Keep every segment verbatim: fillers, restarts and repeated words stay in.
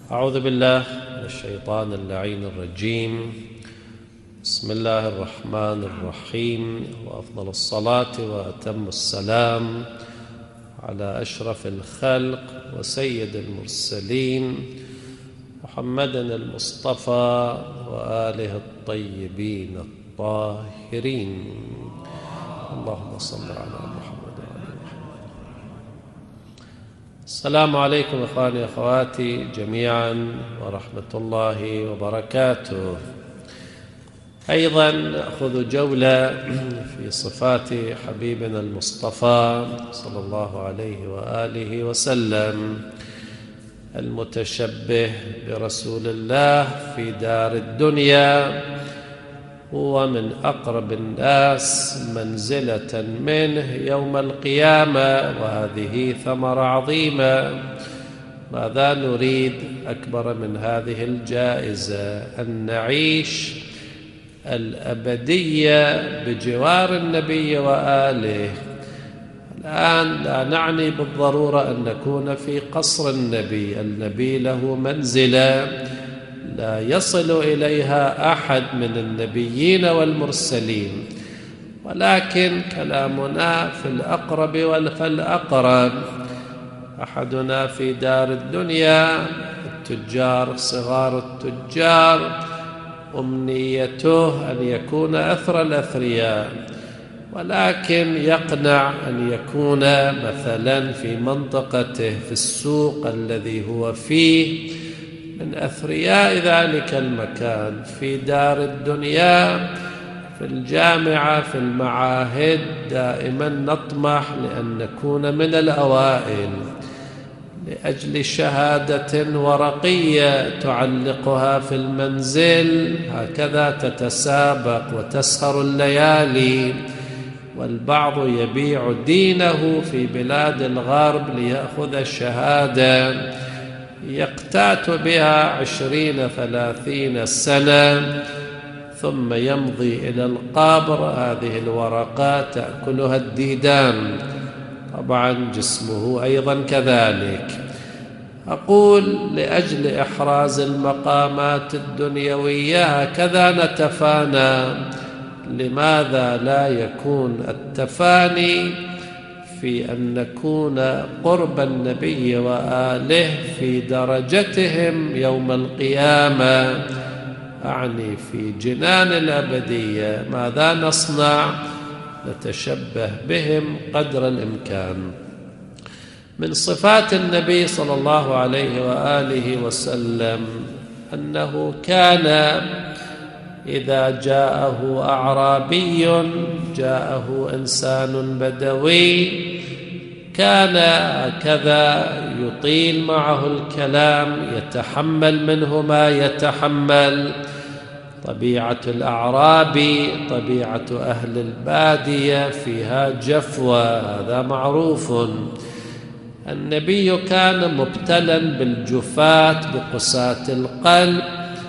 أعوذ بالله من الشيطان اللعين الرجيم. بسم الله الرحمن الرحيم، وأفضل الصلاة وأتم السلام على أشرف الخلق وسيد المرسلين محمد المصطفى وآله الطيبين الطاهرين. اللهم صل على محمد وآل محمد. السلام عليكم إخواني أخواتي جميعا ورحمة الله وبركاته. أيضا نأخذ جولة في صفات حبيبنا المصطفى صلى الله عليه وآله وسلم، المتشبه برسول الله في دار الدنيا، هو من أقرب الناس منزلة منه يوم القيامة، وهذه ثمرة عظيمة. ماذا نريد أكبر من هذه الجائزة؟ أن نعيش الأبدية بجوار النبي وآله. الآن لا نعني بالضرورة أن نكون في قصر النبي، النبي له منزلة لا يصل إليها أحد من النبيين والمرسلين، ولكن كلامنا في الأقرب والفالأقرب. أحدنا في دار الدنيا، التجار صغار التجار أمنيته أن يكون أثرى الأثرياء، ولكن يقنع أن يكون مثلا في منطقته في السوق الذي هو فيه من أثرياء ذلك المكان. في دار الدنيا، في الجامعة، في المعاهد، دائما نطمح لأن نكون من الأوائل لأجل شهادة ورقية تعلقها في المنزل. هكذا تتسابق وتسهر الليالي، والبعض يبيع دينه في بلاد الغرب ليأخذ الشهادة، يقتات بها عشرين ثلاثين سنة ثم يمضي إلى القبر. هذه الورقات تأكلها الديدان، طبعا جسمه أيضا كذلك. أقول لأجل إحراز المقامات الدنيوية هكذا نتفانى. لماذا لا يكون التفاني في أن نكون قرب النبي وآله في درجتهم يوم القيامة، أعني في جنان الأبدية؟ ماذا نصنع؟ نتشبه بهم قدر الإمكان. من صفات النبي صلى الله عليه وآله وسلم أنه كان إذا جاءه أعرابي، جاءه إنسان بدوي، كان هكذا يطيل معه الكلام، يتحمل منه ما يتحمل. طبيعة الأعراب طبيعة أهل البادية، فيها جفوة، هذا معروف. النبي كان مبتلا بالجفاة بقساة القلب،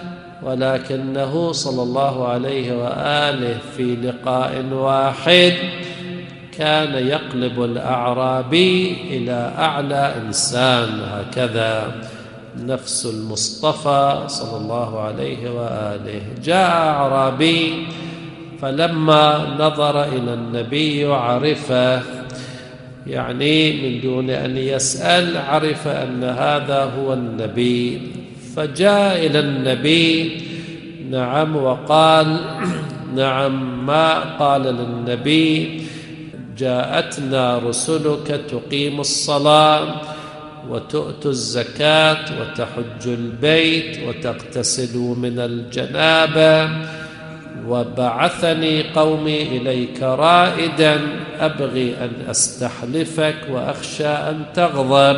ولكنه صلى الله عليه وآله في لقاء واحد كان يقلب الأعرابي إلى أعلى إنسان. هكذا نفس المصطفى صلى الله عليه وآله. جاء أعرابي فلما نظر إلى النبي عرفه، يعني من دون أن يسأل عرف أن هذا هو النبي، فجاء إلى النبي. نعم، وقال نعم، ما قال للنبي: جاءتنا رسلك تقيم الصلاة وتؤتي الزكاة وتحج البيت وتغتسل من الجنابة، وبعثني قومي إليك رائدا، أبغي أن أستحلفك وأخشى أن تغضب.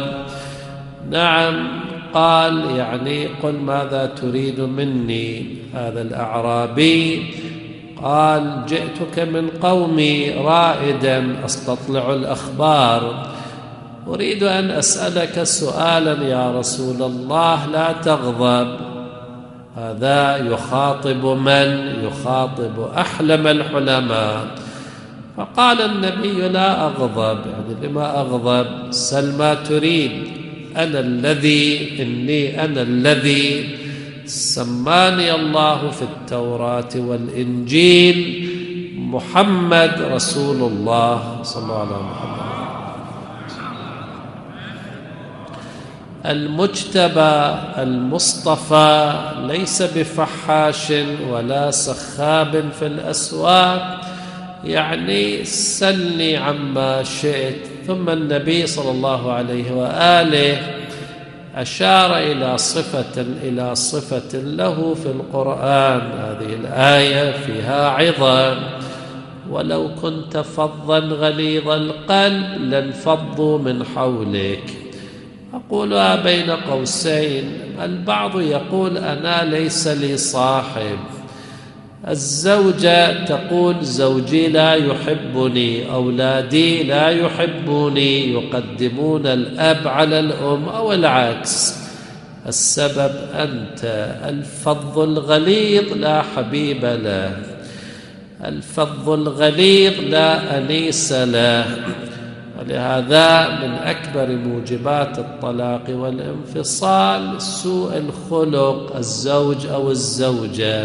نعم، قال يعني قل ماذا تريد مني؟ هذا الأعرابي قال: جئتك من قومي رائدا أستطلع الأخبار، أريد أن أسألك سؤالا يا رسول الله، لا تغضب. هذا يخاطب من؟ يخاطب أحلم الحلماء. فقال النبي: لا أغضب. يعني لما أغضب؟ سل ما تريد. أنا الذي إني أنا الذي سماني الله في التوراة والإنجيل محمد رسول الله صلى الله عليه وسلم. المجتبى المصطفى ليس بفحاش ولا سخاب في الأسواق، يعني سلني عما شئت. ثم النبي صلى الله عليه وآله أشار إلى صفة إلى صفة له في القرآن. هذه الآية فيها عظة: ولو كنت فظا غليظ القلب لانفضوا من حولك. أقولها بين قوسين، البعض يقول أنا ليس لي صاحب. الزوجة تقول زوجي لا يحبني، أولادي لا يحبوني، يقدمون الأب على الأم أو العكس. السبب أنت. الفظ الغليظ لا حبيب له، الفظ الغليظ لا أنيس له. ولهذا من أكبر موجبات الطلاق والانفصال سوء الخلق الزوج أو الزوجة.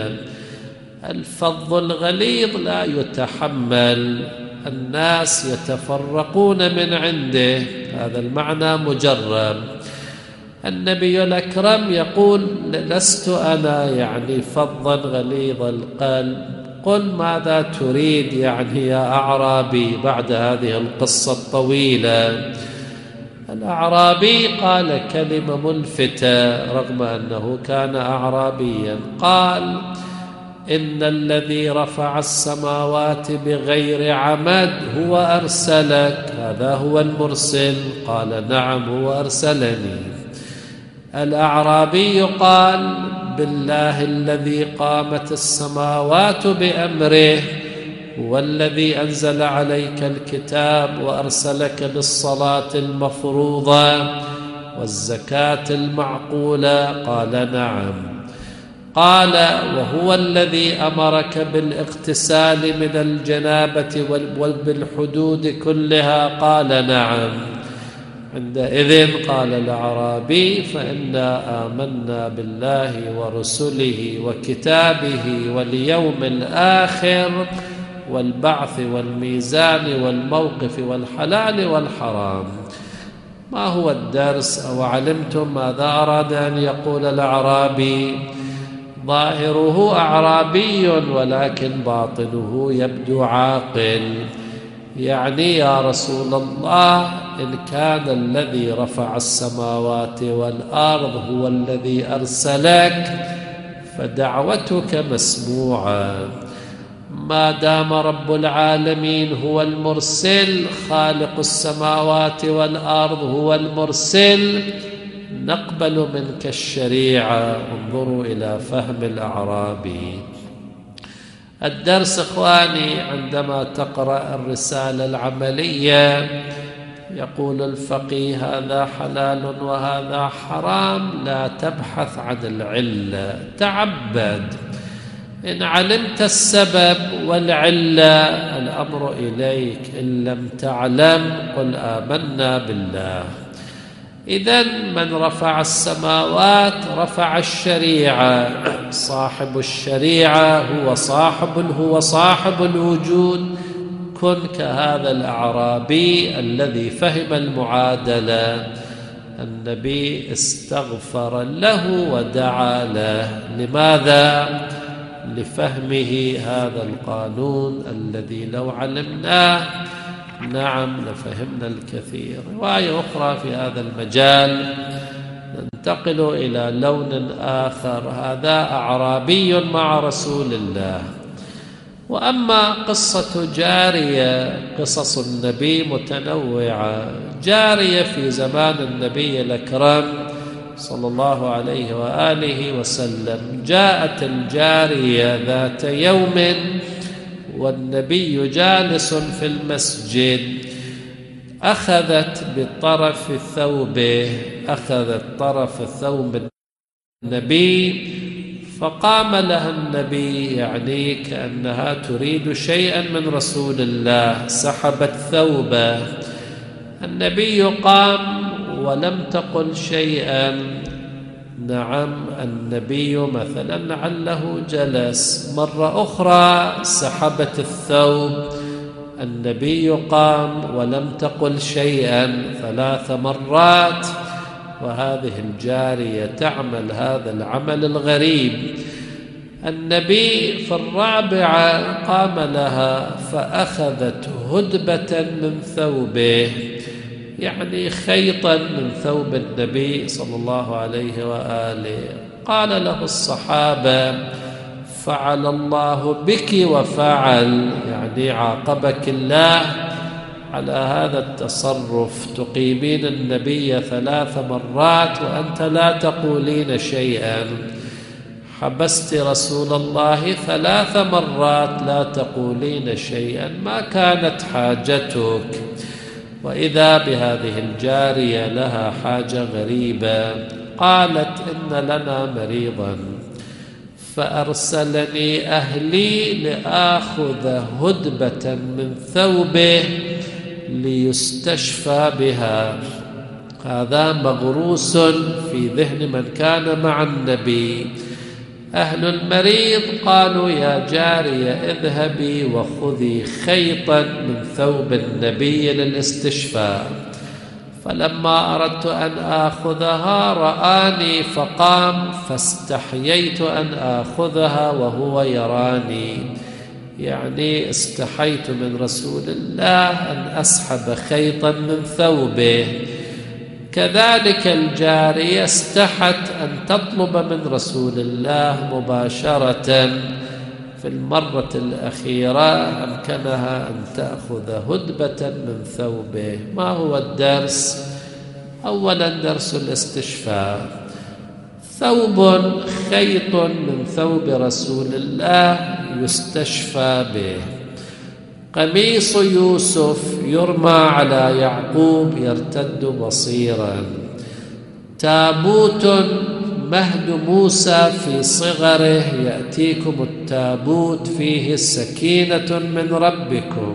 الفظ الغليظ لا يتحمل، الناس يتفرقون من عنده، هذا المعنى مجرب. النبي الأكرم يقول لست أنا يعني فظا غليظ القلب. قل ماذا تريد يعني يا أعرابي بعد هذه القصة الطويلة؟ الأعرابي قال كلمة ملفتة رغم أنه كان أعرابيا، قال إن الذي رفع السماوات بغير عمد هو أرسلك، هذا هو المرسل. قال نعم هو أرسلني. الأعرابي قال بالله الذي قامت السماوات بأمره والذي أنزل عليك الكتاب وأرسلك بالصلاة المفروضة والزكاة المعقولة. قال نعم. قال وهو الذي أمرك بالاغتسال من الجنابة وبالحدود كلها. قال نعم. عندئذ قال الأعرابي فإنا آمنا بالله ورسله وكتابه واليوم الآخر والبعث والميزان والموقف والحلال والحرام. ما هو الدرس؟ أو علمتم ماذا أراد أن يقول الأعرابي؟ ظاهره أعرابي ولكن باطنه يبدو عاقل. يعني يا رسول الله إن كان الذي رفع السماوات والأرض هو الذي أرسلك فدعوتك مسموعة. ما دام رب العالمين هو المرسل، خالق السماوات والأرض هو المرسل، نقبل منك الشريعة. انظروا إلى فهم الأعرابي. الدرس إخواني عندما تقرأ الرسالة العملية يقول الفقيه هذا حلال وهذا حرام، لا تبحث عن العلة، تعبد. إن علمت السبب والعلة الأمر إليك، إن لم تعلم قل آمنا بالله. إذن من رفع السماوات رفع الشريعة، صاحب الشريعة هو صاحب هو صاحب الوجود. كن كهذا الأعرابي الذي فهم المعادلة. النبي استغفر له ودعا له. لماذا؟ لفهمه هذا القانون الذي لو علمناه نعم لفهمنا الكثير. رواية أخرى في هذا المجال ننتقل إلى لون آخر. هذا أعرابي مع رسول الله. وأما قصة جارية، قصص النبي متنوعة. جارية في زمان النبي الأكرم صلى الله عليه وآله وسلم، جاءت الجارية ذات يوم والنبي جالس في المسجد، أخذت بطرف ثوبه، أخذت طرف ثوب النبي فقام لها النبي يعني كأنها تريد شيئا من رسول الله، سحبت ثوبه. النبي قام ولم تقل شيئا. نعم النبي مثلا لعله جلس، مرة أخرى سحبت الثوب، النبي قام ولم تقل شيئا ثلاث مرات، وهذه الجارية تعمل هذا العمل الغريب. النبي في الرابعة قام لها فأخذت هدبة من ثوبه، يعني خيطا من ثوب النبي صلى الله عليه وآله. قال له الصحابة: فعل الله بك وفعل، يعني عاقبك الله على هذا التصرف، تقيمين النبي ثلاث مرات وأنت لا تقولين شيئا، حبست رسول الله ثلاث مرات لا تقولين شيئا، ما كانت حاجتك. وإذا بهذه الجارية لها حاجة غريبة، قالت: إن لنا مريضا فأرسلني أهلي لآخذ هدبة من ثوبه ليستشفى بها. هذا مغروس في ذهن من كان مع النبي. أهل المريض قالوا: يا جارية اذهبي وخذي خيطا من ثوب النبي للاستشفاء. فلما أردت أن آخذها رآني فقام، فاستحييت أن آخذها وهو يراني، يعني استحيت من رسول الله أن أسحب خيطا من ثوبه. كذلك الجارية استحت أن تطلب من رسول الله مباشرة. في المرة الأخيرة أمكنها أن تأخذ هدبة من ثوبه. ما هو الدرس؟ أولا درس الاستشفاء. ثوب خيط من ثوب رسول الله يستشفى به. قميص يوسف يرمى على يعقوب يرتد بصيرا. تابوت مهد موسى في صغره يأتيكم التابوت فيه سكينة من ربكم.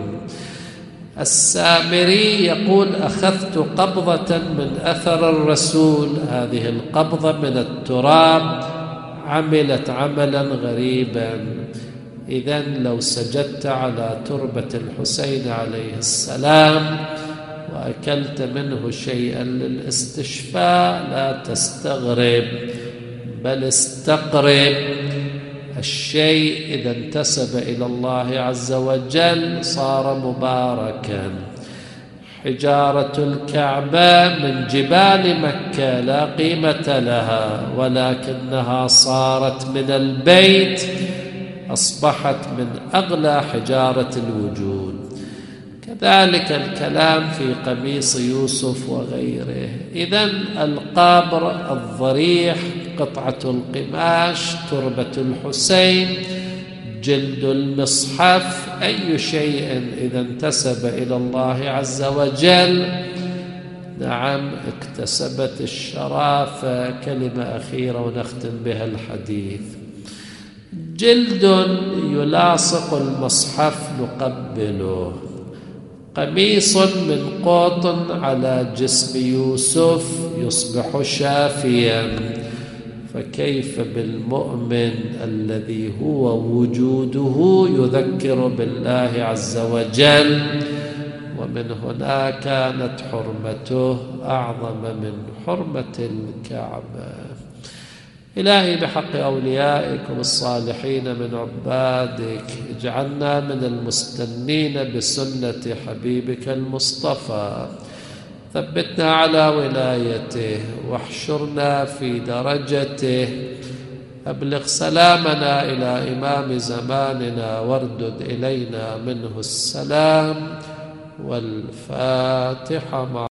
السامري يقول: أخذت قبضة من أثر الرسول، هذه القبضة من التراب عملت عملا غريبا. إذن لو سجدت على تربة الحسين عليه السلام وأكلت منه شيئا للاستشفاء لا تستغرب، بل استقرب. الشيء إذا انتسب إلى الله عز وجل صار مباركا. حجارة الكعبة من جبال مكة لا قيمة لها، ولكنها صارت من البيت، أصبحت من أغلى حجارة الوجود. كذلك الكلام في قميص يوسف وغيره. إذن القبر، الضريح، قطعة القماش، تربة الحسين، جلد المصحف، أي شيء إذا انتسب إلى الله عز وجل نعم اكتسبت الشرافة. كلمة أخيرة ونختم بها الحديث. جلد يلاصق المصحف نقبله. قميص من قطن على جسم يوسف يصبح شافيا، فكيف بالمؤمن الذي هو وجوده يذكر بالله عز وجل؟ ومن هنا كانت حرمته أعظم من حرمة الكعبة. إلهي بحق أوليائكم الصالحين من عبادك اجعلنا من المستنين بسنة حبيبك المصطفى، ثبتنا على ولايته واحشرنا في درجته، أبلغ سلامنا إلى إمام زماننا واردد إلينا منه السلام. والفاتحة مع